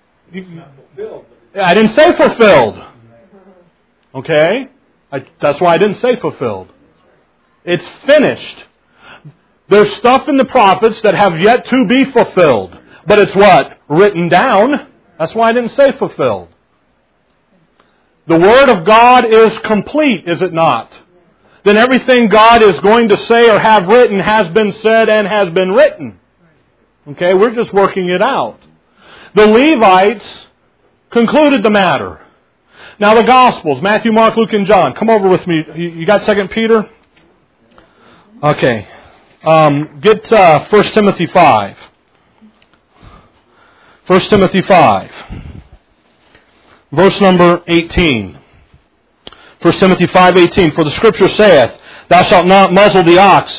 I didn't say fulfilled. Okay? That's why I didn't say fulfilled. It's finished. There's stuff in the prophets that have yet to be fulfilled. But it's what? Written down. That's why I didn't say fulfilled. The Word of God is complete, is it not? Then everything God is going to say or have written has been said and has been written. Okay, we're just working it out. The Levites concluded the matter. Now the Gospels, Matthew, Mark, Luke, and John. Come over with me. You got 2 Peter? Okay. Get 1 Timothy 5. 1 Timothy 5. Verse number 18. 1 Timothy 5:18. For the Scripture saith, Thou shalt not muzzle the ox.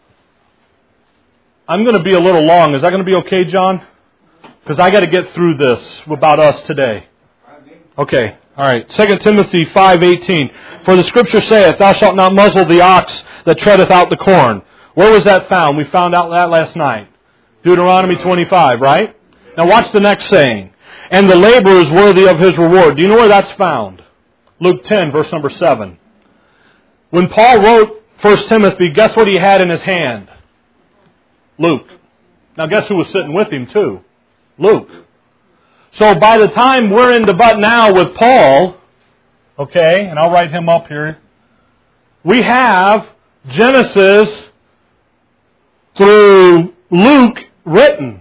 I'm going to be a little long. Is that going to be okay, John? Because I got to get through this about us today. Okay. All right. 2 Timothy 5:18. For the Scripture saith, Thou shalt not muzzle the ox that treadeth out the corn. Where was that found? We found out that last night. Deuteronomy 25, right? Now watch the next saying. And the laborer is worthy of his reward. Do you know where that's found? Luke 10, verse number 7. When Paul wrote 1 Timothy, guess what he had in his hand? Luke. Now guess who was sitting with him too? Luke. So by the time we're in the but now with Paul, okay, and I'll write him up here, we have Genesis through Luke written.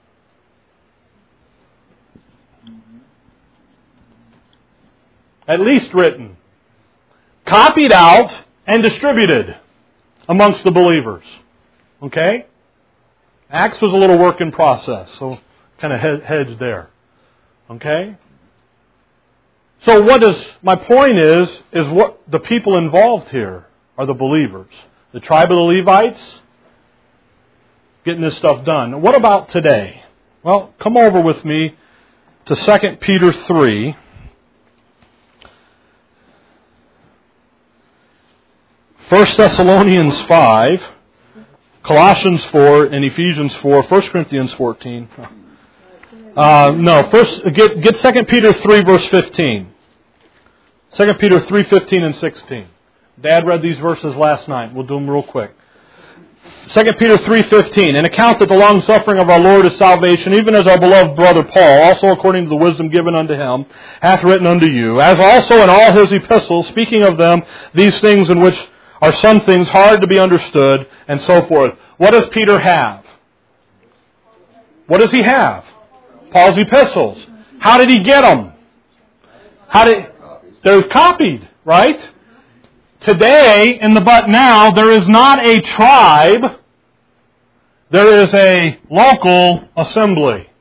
At least written. Copied out and distributed amongst the believers. Okay? Acts was a little work in process, so kind of hedge there. Okay? So my point is what the people involved here are the believers. The tribe of the Levites, getting this stuff done. What about today? Well, come over with me to 2 Peter 3. First Thessalonians 5, Colossians 4, and Ephesians 4, 1 Corinthians 14. Get 2 Peter 3, verse 15. 2 Peter 3, 15 and 16. Dad read these verses last night. We'll do them real quick. 2 Peter 3:15, an account that the long-suffering of our Lord is salvation, even as our beloved brother Paul, also according to the wisdom given unto him, hath written unto you, as also in all his epistles, speaking of them, these things in which are some things hard to be understood, and so forth. What does Peter have? What does he have? Paul's epistles. How did he get them? They're copied, right? Today, in the but now, there is not a tribe. There is a local assembly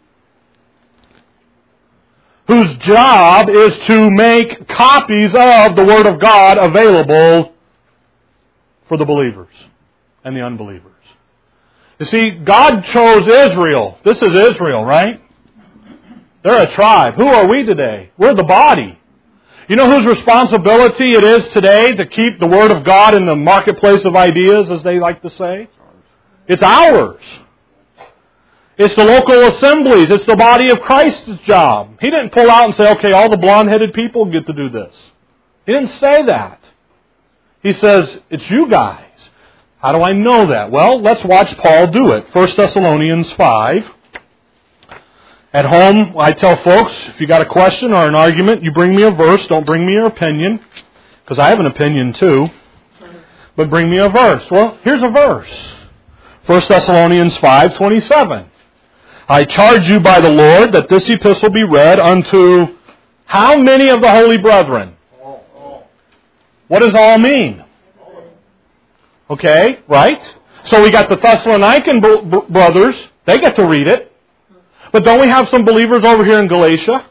whose job is to make copies of the Word of God available for the believers and the unbelievers. You see, God chose Israel. This is Israel, right? They're a tribe. Who are we today? We're the body. You know whose responsibility it is today to keep the Word of God in the marketplace of ideas, as they like to say? It's ours. It's the local assemblies. It's the body of Christ's job. He didn't pull out and say, okay, all the blonde-headed people get to do this. He didn't say that. He says, it's you guys. How do I know that? Well, let's watch Paul do it. 1 Thessalonians 5. At home, I tell folks, if you got a question or an argument, you bring me a verse. Don't bring me your opinion, because I have an opinion too. But bring me a verse. Well, here's a verse. 1 Thessalonians 5:27. I charge you by the Lord that this epistle be read unto how many of the holy brethren? What does all mean? Okay, right? So we got the Thessalonican brothers. They get to read it. But don't we have some believers over here in Galatia?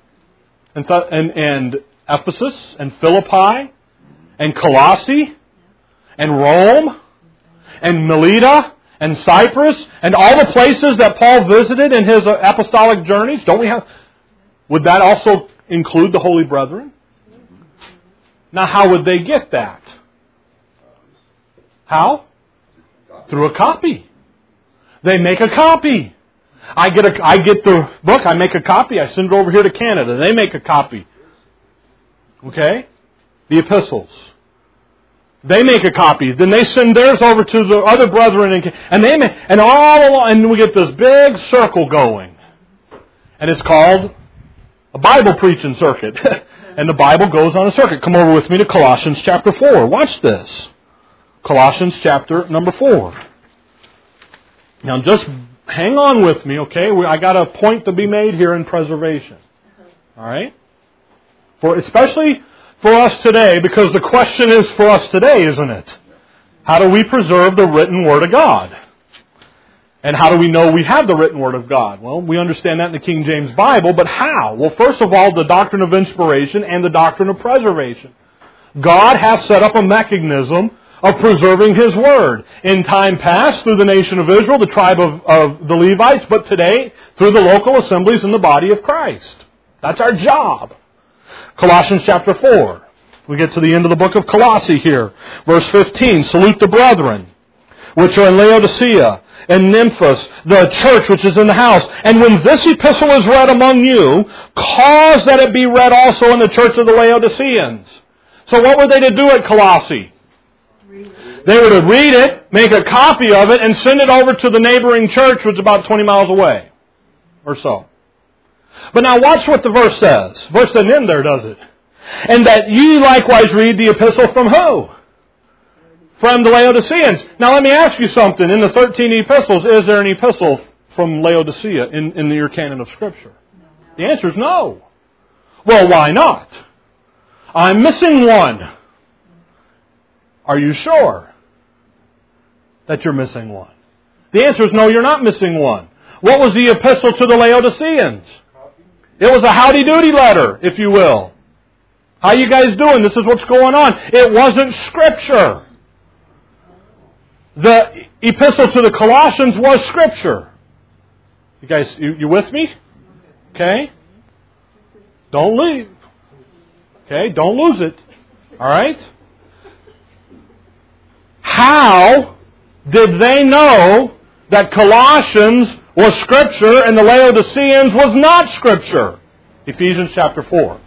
And Ephesus? And Philippi? And Colossae? And Rome? And Melita? And Cyprus? And all the places that Paul visited in his apostolic journeys? Don't we have... Would that also include the holy brethren? Now, how would they get that? How? Through a copy. They make a copy. I get the book, I make a copy, I send it over here to Canada. They make a copy. Okay? The epistles. They make a copy. Then they send theirs over to the other brethren, and all along, and we get this big circle going. And it's called a Bible preaching circuit. And the Bible goes on a circuit. Come over with me to Colossians chapter 4. Watch this. Colossians chapter number 4. Now just hang on with me, okay? I got a point to be made here in preservation. All right? Especially for us today, because the question is for us today, isn't it? How do we preserve the written Word of God? And how do we know we have the written Word of God? Well, we understand that in the King James Bible, but how? Well, first of all, the doctrine of inspiration and the doctrine of preservation. God hath set up a mechanism of preserving His Word. In time past, through the nation of Israel, the tribe of the Levites, but today, through the local assemblies in the body of Christ. That's our job. Colossians chapter 4. We get to the end of the book of Colossae here. Verse 15, salute the brethren, which are in Laodicea, and Nymphos, the church which is in the house. And when this epistle is read among you, cause that it be read also in the church of the Laodiceans. So what were they to do at Colossae? They were to read it, make a copy of it, and send it over to the neighboring church, which is about 20 miles away, or so. But now watch what the verse says. Verse doesn't end there, does it? And that ye likewise read the epistle from who? From the Laodiceans. Now let me ask you something. In the 13 epistles, is there an epistle from Laodicea in your canon of Scripture? The answer is no. Well, why not? I'm missing one. Are you sure that you're missing one? The answer is no, you're not missing one. What was the epistle to the Laodiceans? It was a howdy-doody letter, if you will. How you guys doing? This is what's going on. It wasn't Scripture. The epistle to the Colossians was Scripture. You guys, you with me? Okay? Don't leave. Okay? Don't lose it. All right? How did they know that Colossians was Scripture and the Laodiceans was not Scripture? Ephesians chapter 4.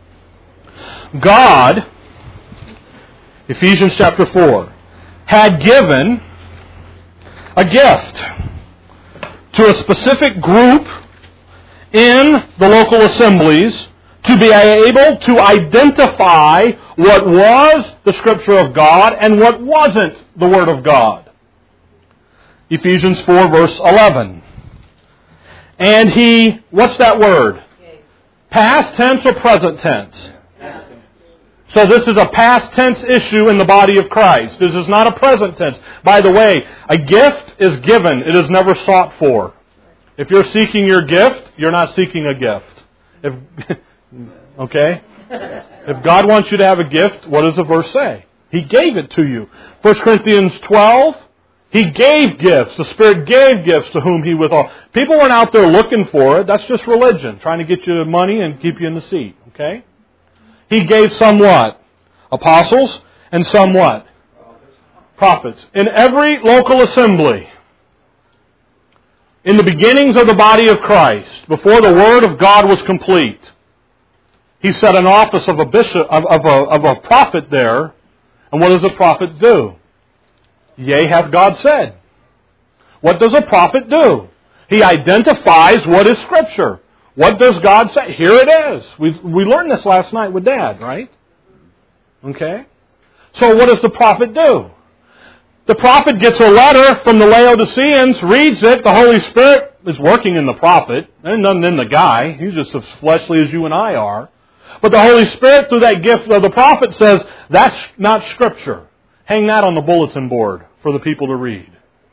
God, Ephesians chapter 4, had given a gift to a specific group in the local assemblies to be able to identify what was the Scripture of God and what wasn't the Word of God. Ephesians 4 verse 11. And He, what's that word? Past tense or present tense? So this is a past tense issue in the body of Christ. This is not a present tense. By the way, a gift is given. It is never sought for. If you're seeking your gift, you're not seeking a gift. Okay? If God wants you to have a gift, what does the verse say? He gave it to you. 1 Corinthians 12, He gave gifts. The Spirit gave gifts to whom He withheld. People weren't out there looking for it. That's just religion, trying to get you money and keep you in the seat. Okay? He gave some what? Apostles, and some what? Prophets. In every local assembly, in the beginnings of the body of Christ, before the Word of God was complete, He set an office of a bishop, of a prophet there. And what does a prophet do? Yea, hath God said. What does a prophet do? He identifies what is Scripture. What does God say? Here it is. We learned this last night with Dad, right? Okay? So what does the prophet do? The prophet gets a letter from the Laodiceans, reads it, the Holy Spirit is working in the prophet. There's nothing in the guy. He's just as fleshly as you and I are. But the Holy Spirit, through that gift of the prophet, says, that's not Scripture. Hang that on the bulletin board for the people to read.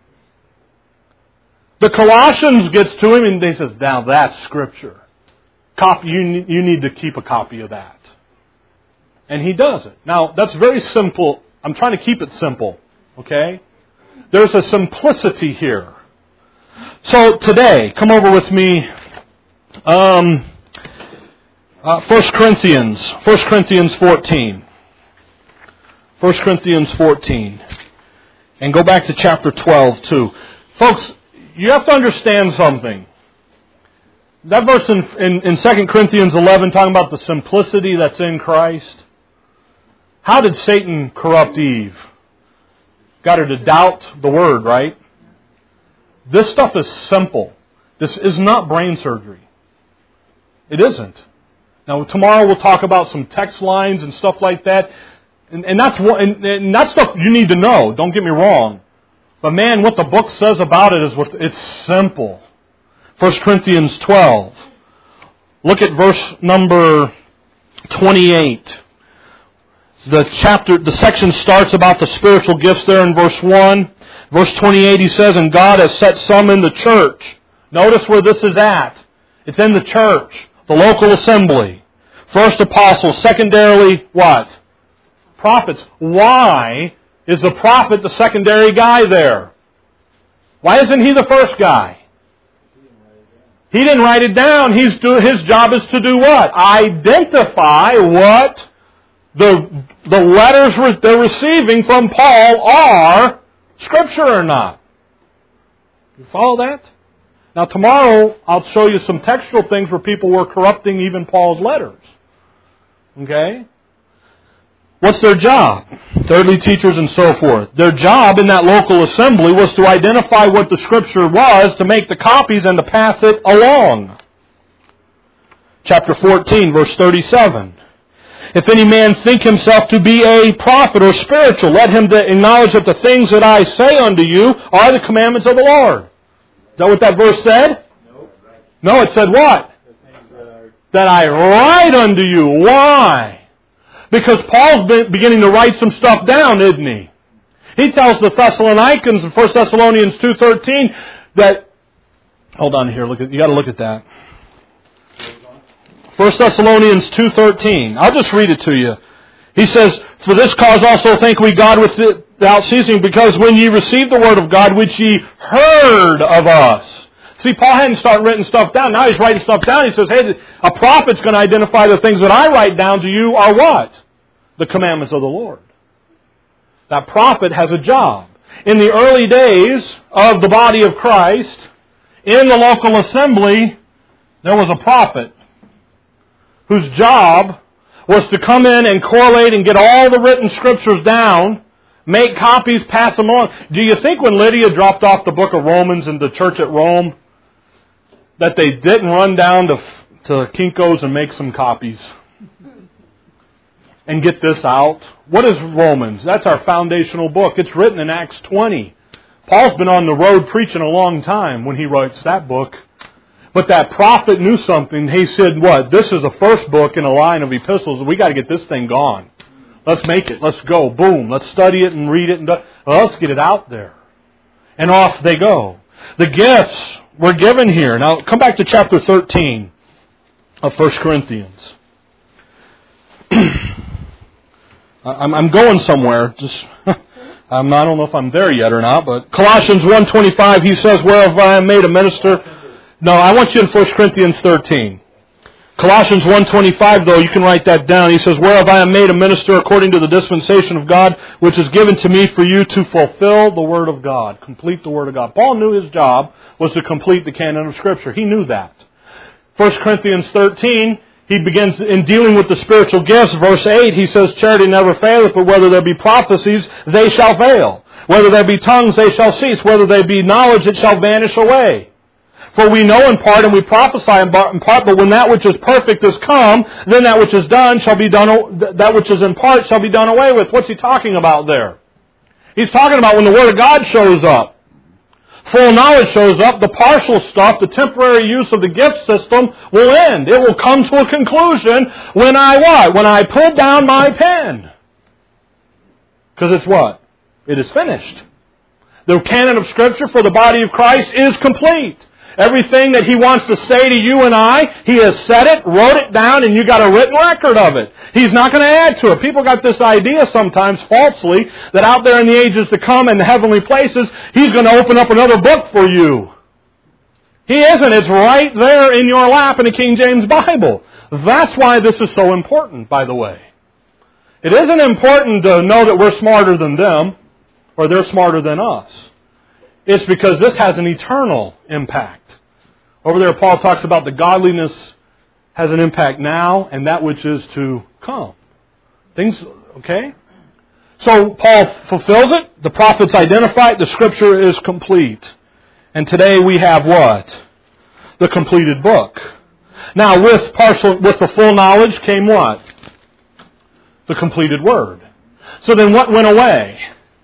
The Colossians gets to him and he says, now that's Scripture. You need to keep a copy of that. And he does it. Now, that's very simple. I'm trying to keep it simple. Okay? There's a simplicity here. So today, come over with me. 1 Corinthians 14. 1 Corinthians 14. And go back to chapter 12 too. Folks, you have to understand something. That verse in 2 Corinthians 11 talking about the simplicity that's in Christ. How did Satan corrupt Eve? Got her to doubt the Word, right? This stuff is simple. This is not brain surgery. It isn't. Now tomorrow we'll talk about some text lines and stuff like that. And that's stuff you need to know. Don't get me wrong. But man, what the book says about it is it's simple. 1 Corinthians 12. Look at verse number 28. The section starts about the spiritual gifts there in verse 1. Verse 28 he says, and God has set some in the church. Notice where this is at. It's in the church, the local assembly. First apostles, secondarily what? Prophets. Why is the prophet the secondary guy there? Why isn't he the first guy? He didn't write it down. His job is to do what? Identify what the letters they're receiving from Paul are Scripture or not. You follow that? Now tomorrow I'll show you some textual things where people were corrupting even Paul's letters. Okay? What's their job? Thirdly, teachers and so forth. Their job in that local assembly was to identify what the Scripture was, to make the copies and to pass it along. Chapter 14, verse 37. If any man think himself to be a prophet or spiritual, let him acknowledge that the things that I say unto you are the commandments of the Lord. Is that what that verse said? No, it said what? That I write unto you. Why? Because Paul's beginning to write some stuff down, isn't he? He tells the Thessalonians in 1 Thessalonians 2:13 that, hold on here, you got to look at that. 1 Thessalonians 2:13. I'll just read it to you. He says, "For this cause also thank we God without ceasing, because when ye received the word of God, which ye heard of us." See, Paul hadn't started writing stuff down. Now he's writing stuff down. He says, hey, a prophet's going to identify the things that I write down to you are what? The commandments of the Lord. That prophet has a job. In the early days of the body of Christ, in the local assembly, there was a prophet whose job was to come in and correlate and get all the written scriptures down, make copies, pass them on. Do you think when Lydia dropped off the book of Romans in the church at Rome, that they didn't run down to Kinko's and make some copies and get this out? What is Romans? That's our foundational book. It's written in Acts 20. Paul's been on the road preaching a long time when he writes that book. But that prophet knew something. He said, what? This is the first book in a line of epistles. We got to get this thing gone. Let's make it. Let's go. Boom. Let's study it and read it. Let's get it out there. And off they go. The gifts were given here. Now, come back to chapter 13 of 1 Corinthians. I'm going somewhere. I don't know if I'm there yet or not, but Colossians 1:25, he says, "Whereof I am made a minister." No, I want you in 1 Corinthians 13. Colossians 1:25, though, you can write that down. He says, "Whereof I am made a minister according to the dispensation of God, which is given to me for you to fulfill the Word of God." Complete the Word of God. Paul knew his job was to complete the canon of Scripture. He knew that. 1 Corinthians 13, he begins in dealing with the spiritual gifts. Verse 8, he says, "Charity never faileth, but whether there be prophecies, they shall fail. Whether there be tongues, they shall cease. Whether there be knowledge, it shall vanish away. For we know in part and we prophesy in part, but when that which is perfect is come, then that which is done shall be done, that which is in part shall be done away with." What's he talking about there? He's talking about when the Word of God shows up. Full knowledge shows up, the partial stuff, the temporary use of the gift system will end. It will come to a conclusion when I what? When I put down my pen. Because it's what? It is finished. The canon of Scripture for the body of Christ is complete. Everything that He wants to say to you and I, He has said it, wrote it down, and you got a written record of it. He's not going to add to it. People got this idea sometimes, falsely, that out there in the ages to come in the heavenly places, He's going to open up another book for you. He isn't. It's right there in your lap in the King James Bible. That's why this is so important, by the way. It isn't important to know that we're smarter than them, or they're smarter than us. It's because this has an eternal impact. Over there, Paul talks about the godliness has an impact now and that which is to come. Things, okay? So Paul fulfills it. The prophets identify it. The Scripture is complete. And today we have what? The completed book. Now, with the full knowledge came what? The completed Word. So then what went away?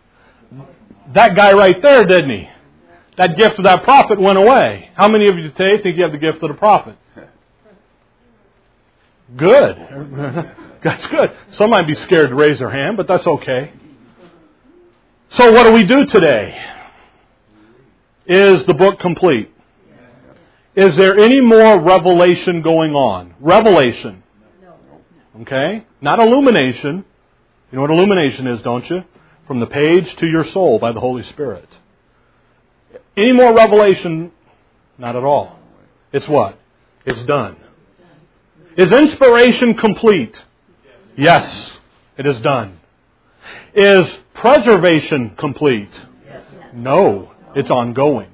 That guy right there, didn't he? That gift of that prophet went away. How many of you today think you have the gift of the prophet? Good. That's good. Some might be scared to raise their hand, but that's okay. So what do we do today? Is the book complete? Is there any more revelation going on? Revelation. Okay? Not illumination. You know what illumination is, don't you? From the page to your soul by the Holy Spirit. Any more revelation? Not at all. It's what? It's done. Is inspiration complete? Yes, it is done. Is preservation complete? No, it's ongoing.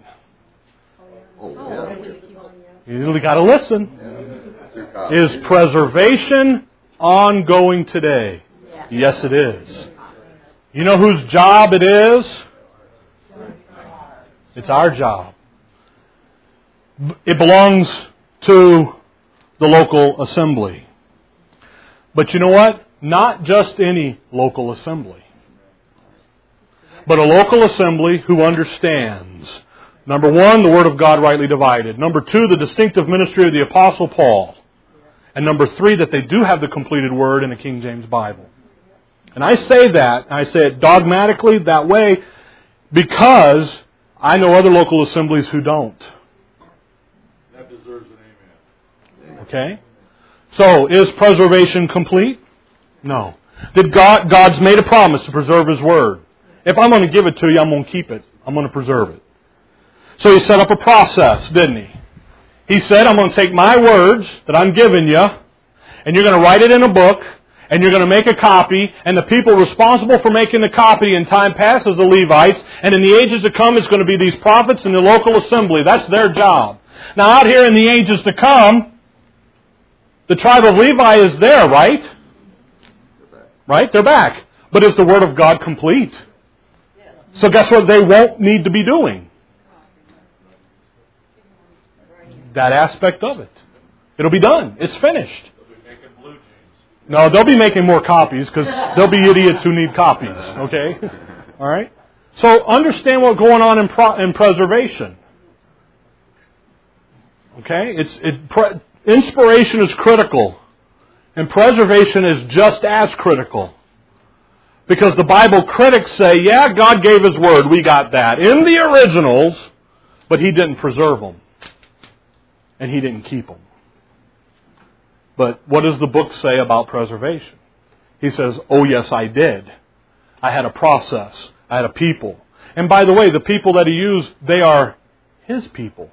You really got to listen. Is preservation ongoing today? Yes, it is. You know whose job it is? It's our job. It belongs to the local assembly. But you know what? Not just any local assembly. But a local assembly who understands, number one, the Word of God rightly divided. Number two, the distinctive ministry of the Apostle Paul. And number three, that they do have the completed Word in the King James Bible. And I say that, I say it dogmatically that way, because I know other local assemblies who don't. That deserves an amen. Okay? So, is preservation complete? No. God's made a promise to preserve His Word. If I'm going to give it to you, I'm going to keep it. I'm going to preserve it. So He set up a process, didn't He? He said, I'm going to take my words that I'm giving you, and you're going to write it in a book, and you're going to make a copy, and the people responsible for making the copy in time past is the Levites, and in the ages to come it's going to be these prophets in the local assembly. That's their job. Now out here in the ages to come, the tribe of Levi is there, right? Right? They're back. But is the Word of God complete? So guess what they won't need to be doing? That aspect of it. It'll be done. It's finished. They'll be making blue jeans. No, they'll be making more copies because there'll be idiots who need copies. Okay? All right? So understand what's going on in preservation. Okay? Inspiration is critical. And preservation is just as critical. Because the Bible critics say, yeah, God gave His Word. We got that. In the originals, but He didn't preserve them. And He didn't keep them. But what does the book say about preservation? He says, oh yes, I did. I had a process. I had a people. And by the way, the people that He used, they are His people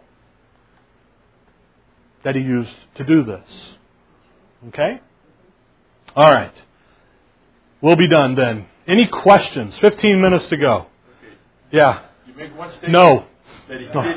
that He used to do this. Okay? All right. We'll be done then. Any questions? 15 minutes to go. Okay. Yeah. You make one statement No. that He did